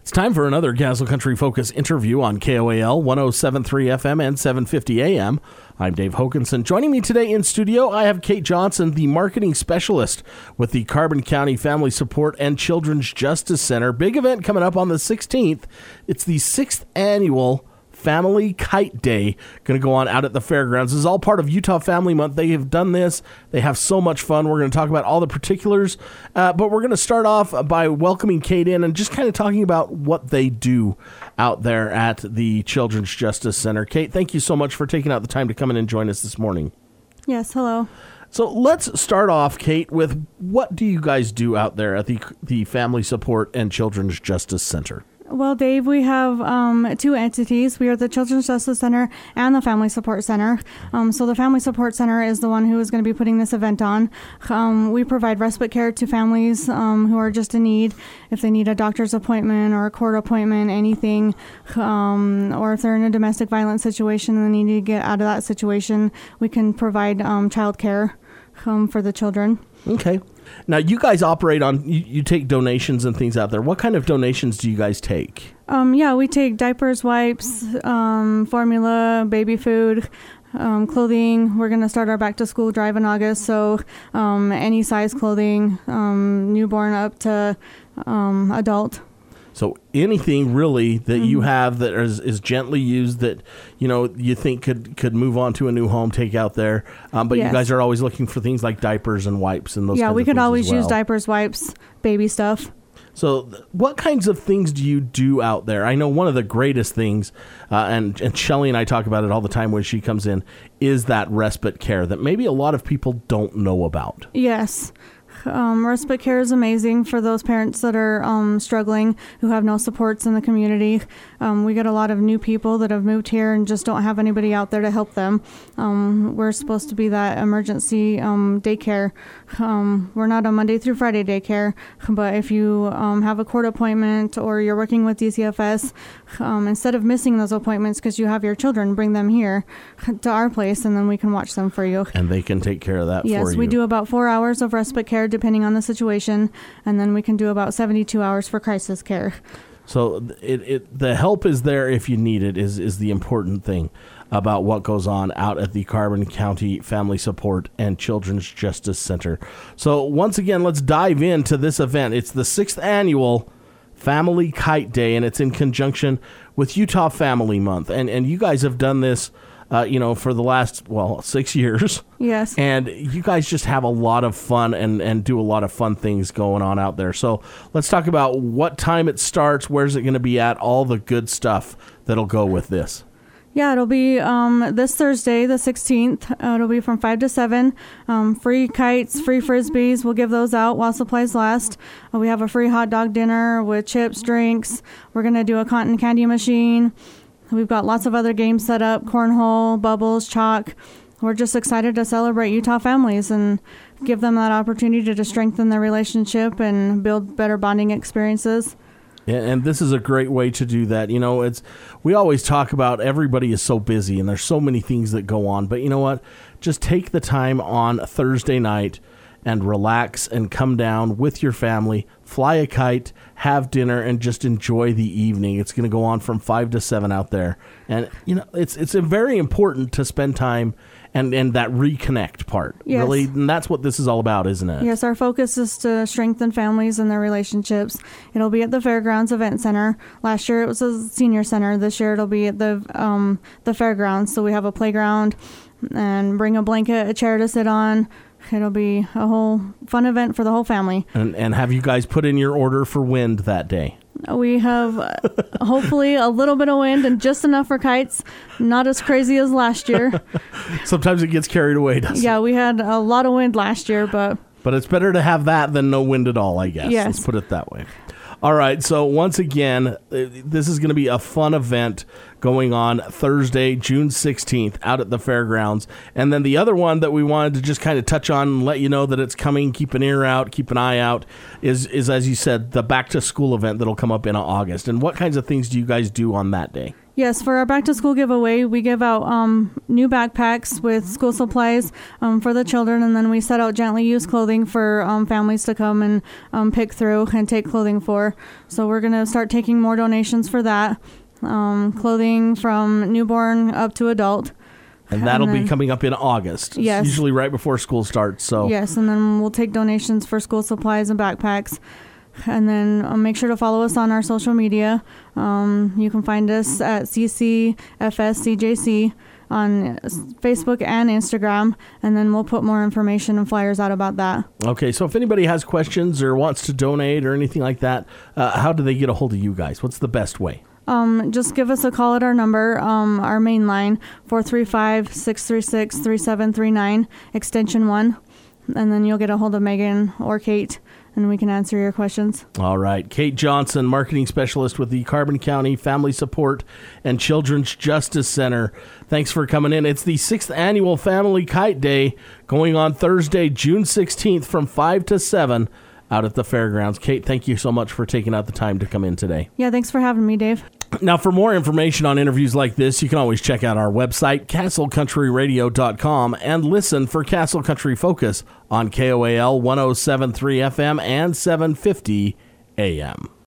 It's time for another Castle Country Focus interview on KOAL 107.3 FM and 750 AM. I'm Dave Hokanson. Joining me today in studio, I have Kate Johnson, the marketing specialist with the Carbon County Family Support and Children's Justice Center. Big event coming up on the 16th. It's the 6th annual Family Kite Day, going to go on out at the fairgrounds. This is all part of Utah Family Month. They have done this. They have so much fun. We're going to talk about all the particulars, but we're going to start off by welcoming Kate in and just kind of talking about what they do out there at the Children's Justice Center. Kate, thank you so much for taking out the time to come in and join us this morning. Yes, hello. So let's start off, Kate, with what do you guys do out there at the Family Support and Children's Justice Center? Well, Dave, we have two entities. We are the Children's Justice Center and the Family Support Center. So the Family Support Center is the one who is going to be putting this event on. We provide respite care to families who are just in need. If they need a doctor's appointment or a court appointment, anything, or if they're in a domestic violence situation and they need to get out of that situation, we can provide child care for the children. Okay. Now, you guys operate on, you take donations and things out there. What kind of donations do you guys take? We take diapers, wipes, formula, baby food, clothing. We're going to start our back to school drive in August. So any size clothing, newborn up to adult. So anything really that you have that is gently used that, you think could move on to a new home, take out there. But yes. You guys are always looking for things like diapers and wipes and those kinds of things. Yeah, we could always use diapers, wipes, baby stuff. So what kinds of things do you do out there? I know one of the greatest things, and Shelly and I talk about it all the time when she comes in, is that respite care that maybe a lot of people don't know about. Yes. Respite care is amazing for those parents that are struggling, who have no supports in the community. We get a lot of new people that have moved here and just don't have anybody out there to help them. We're supposed to be that emergency daycare. We're not a Monday through Friday daycare, but if you have a court appointment or you're working with DCFS, instead of missing those appointments because you have your children, bring them here to our place and then we can watch them for you. And they can take care of that for you. Yes, we do about 4 hours of respite care depending on the situation, and then we can do about 72 hours for crisis care. So the help is there if you need it is the important thing about what goes on out at the Carbon County Family Support and Children's Justice Center. So once again, let's dive into this event. It's the 6th annual Family Kite Day, and it's in conjunction with Utah Family Month. And you guys have done this for the last, 6 years. Yes. And you guys just have a lot of fun and do a lot of fun things going on out there. So let's talk about what time it starts, where's it going to be at, all the good stuff that'll go with this. Yeah, it'll be this Thursday, the 16th. It'll be from 5 to 7. Free kites, free Frisbees. We'll give those out while supplies last. We have a free hot dog dinner with chips, drinks. We're going to do a cotton candy machine. We've got lots of other games set up, cornhole, bubbles, chalk. We're just excited to celebrate Utah families and give them that opportunity to strengthen their relationship and build better bonding experiences. Yeah, and this is a great way to do that. We always talk about everybody is so busy and there's so many things that go on. But you know what? Just take the time on a Thursday night and relax and come down with your family, fly a kite, have dinner, and just enjoy the evening. It's going to go on from 5 to 7 out there. And, it's very important to spend time and that reconnect part. Yes. Really, and that's what this is all about, isn't it? Yes, our focus is to strengthen families and their relationships. It'll be at the Fairgrounds Event Center. Last year it was a senior center. This year it'll be at the fairgrounds. So we have a playground and bring a blanket, a chair to sit on. It'll be a whole fun event for the whole family. And have you guys put in your order for wind that day? We have hopefully a little bit of wind and just enough for kites. Not as crazy as last year. Sometimes it gets carried away, doesn't it? Yeah, we had a lot of wind last year, but it's better to have that than no wind at all, I guess. Yes. Let's put it that way. All right, so once again, this is going to be a fun event going on Thursday, June 16th, out at the fairgrounds. And then the other one that we wanted to just kind of touch on and let you know that it's coming, keep an ear out, keep an eye out, is as you said, the back-to-school event that'll come up in August. And what kinds of things do you guys do on that day? Yes, for our back to school giveaway, we give out new backpacks with school supplies for the children, and then we set out gently used clothing for families to come and pick through and take clothing for. So we're going to start taking more donations for that. Clothing from newborn up to adult. And that'll be coming up in August. Yes. Usually right before school starts. So yes, and then we'll take donations for school supplies and backpacks. And then make sure to follow us on our social media. You can find us at CCFSCJC on Facebook and Instagram, and then we'll put more information and flyers out about that. Okay, so if anybody has questions or wants to donate or anything like that, how do they get a hold of you guys? What's the best way? Just give us a call at our number, our main line, 435-636-3739, extension 1, and then you'll get a hold of Megan or Kate, and we can answer your questions. All right. Kate Johnson, marketing specialist with the Carbon County Family Support and Children's Justice Center. Thanks for coming in. It's the 6th annual Family Kite Day going on Thursday, June 16th from 5 to 7 out at the fairgrounds. Kate, thank you so much for taking out the time to come in today. Yeah, thanks for having me, Dave. Now, for more information on interviews like this, you can always check out our website, castlecountryradio.com, and listen for Castle Country Focus on KOAL 107.3 FM and 750 AM.